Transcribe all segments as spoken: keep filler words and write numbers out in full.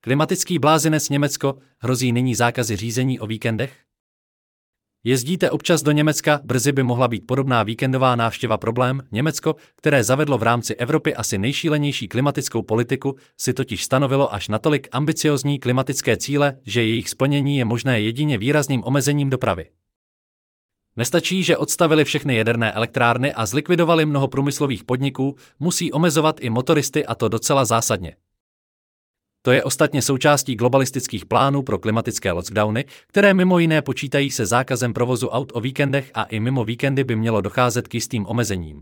Klimatický blázinec Německo, hrozí nyní zákazy řízení o víkendech? Jezdíte občas do Německa, brzy by mohla být podobná víkendová návštěva problém. Německo, které zavedlo v rámci Evropy asi nejšílenější klimatickou politiku, si totiž stanovilo až natolik ambiciozní klimatické cíle, že jejich splnění je možné jedině výrazným omezením dopravy. Nestačí, že odstavili všechny jaderné elektrárny a zlikvidovali mnoho průmyslových podniků, musí omezovat i motoristy, a to docela zásadně. To je ostatně součástí globalistických plánů pro klimatické lockdowny, které mimo jiné počítají se zákazem provozu aut o víkendech, a i mimo víkendy by mělo docházet k jistým omezením.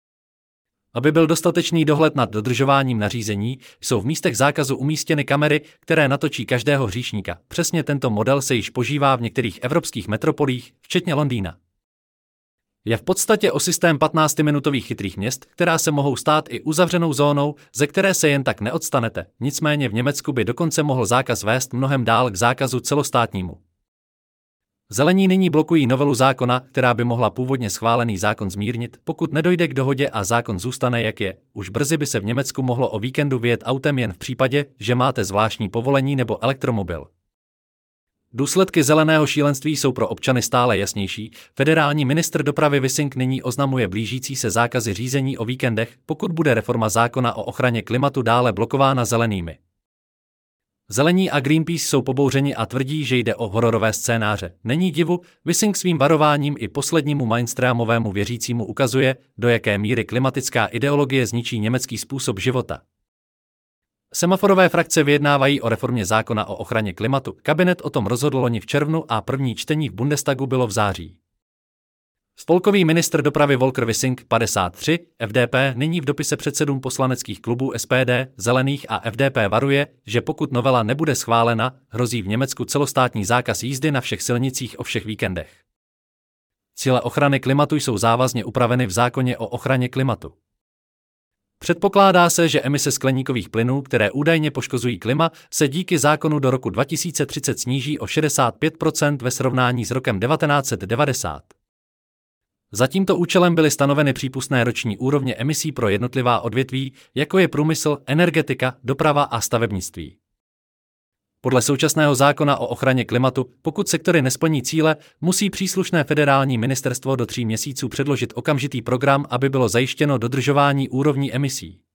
Aby byl dostatečný dohled nad dodržováním nařízení, jsou v místech zákazu umístěny kamery, které natočí každého hříšníka. Přesně tento model se již požívá v některých evropských metropolích, včetně Londýna. Je v podstatě o systém patnáctiminutových chytrých měst, která se mohou stát i uzavřenou zónou, ze které se jen tak neodstanete. Nicméně v Německu by dokonce mohl zákaz vést mnohem dál k zákazu celostátnímu. Zelení nyní blokují novelu zákona, která by mohla původně schválený zákon zmírnit, pokud nedojde k dohodě a zákon zůstane, jak je. Už brzy by se v Německu mohlo o víkendu vyjet autem jen v případě, že máte zvláštní povolení nebo elektromobil. Důsledky zeleného šílenství jsou pro občany stále jasnější. Federální ministr dopravy Wissing nyní oznamuje blížící se zákazy řízení o víkendech, pokud bude reforma zákona o ochraně klimatu dále blokována zelenými. Zelení a Greenpeace jsou pobouřeni a tvrdí, že jde o hororové scénáře. Není divu, Wissing svým varováním i poslednímu mainstreamovému věřícímu ukazuje, do jaké míry klimatická ideologie zničí německý způsob života. Semaforové frakce vyjednávají o reformě zákona o ochraně klimatu. Kabinet o tom rozhodl loni v červnu a první čtení v Bundestagu bylo v září. Spolkový ministr dopravy Volker Wissing, padesát tři, F D P, nyní v dopise předsedům poslaneckých klubů S P D, Zelených a F D P varuje, že pokud novela nebude schválena, hrozí v Německu celostátní zákaz jízdy na všech silnicích o všech víkendech. Cíle ochrany klimatu jsou závazně upraveny v zákoně o ochraně klimatu. Předpokládá se, že emise skleníkových plynů, které údajně poškozují klima, se díky zákonu do roku dva tisíce třicet sníží o šedesát pět procent ve srovnání s rokem devatenáct set devadesát. Za tímto účelem byly stanoveny přípustné roční úrovně emisí pro jednotlivá odvětví, jako je průmysl, energetika, doprava a stavebnictví. Podle současného zákona o ochraně klimatu, pokud sektory nesplní cíle, musí příslušné federální ministerstvo do tří měsíců předložit okamžitý program, aby bylo zajištěno dodržování úrovní emisí.